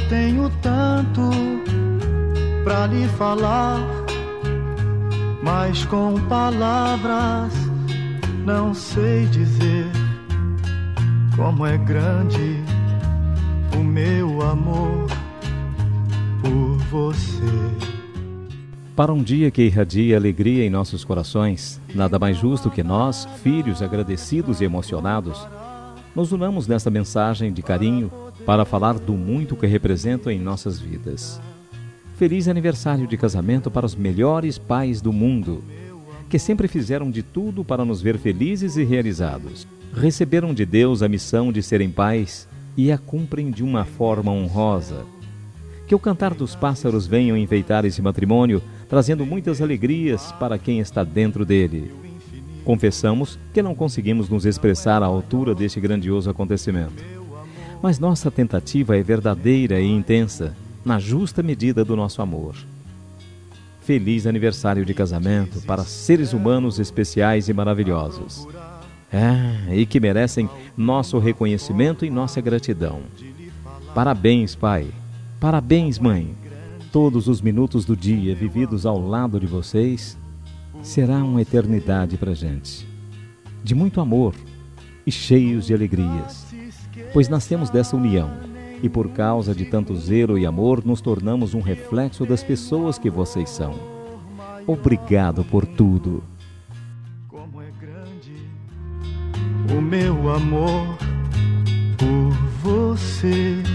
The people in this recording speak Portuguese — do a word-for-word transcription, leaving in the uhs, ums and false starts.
tenho tanto pra lhe falar, mas com palavras não sei dizer como é grande o meu amor por você. Para um dia que irradia alegria em nossos corações, nada mais justo que nós, filhos agradecidos e emocionados, nos unamos nesta mensagem de carinho para falar do muito que representam em nossas vidas. Feliz aniversário de casamento para os melhores pais do mundo, que sempre fizeram de tudo para nos ver felizes e realizados. Receberam de Deus a missão de serem pais e a cumprem de uma forma honrosa. Que o cantar dos pássaros venham enfeitar esse matrimônio, trazendo muitas alegrias para quem está dentro dele. Confessamos que não conseguimos nos expressar à altura deste grandioso acontecimento. Mas nossa tentativa é verdadeira e intensa, na justa medida do nosso amor. Feliz aniversário de casamento para seres humanos especiais e maravilhosos. É, e que merecem nosso reconhecimento e nossa gratidão. Parabéns, pai. Parabéns, mãe. Todos os minutos do dia vividos ao lado de vocês será uma eternidade para a gente. De muito amor e cheios de alegrias. Pois nascemos dessa união e por causa de tanto zelo e amor nos tornamos um reflexo das pessoas que vocês são. Obrigado por tudo. Como é grande o meu amor por você.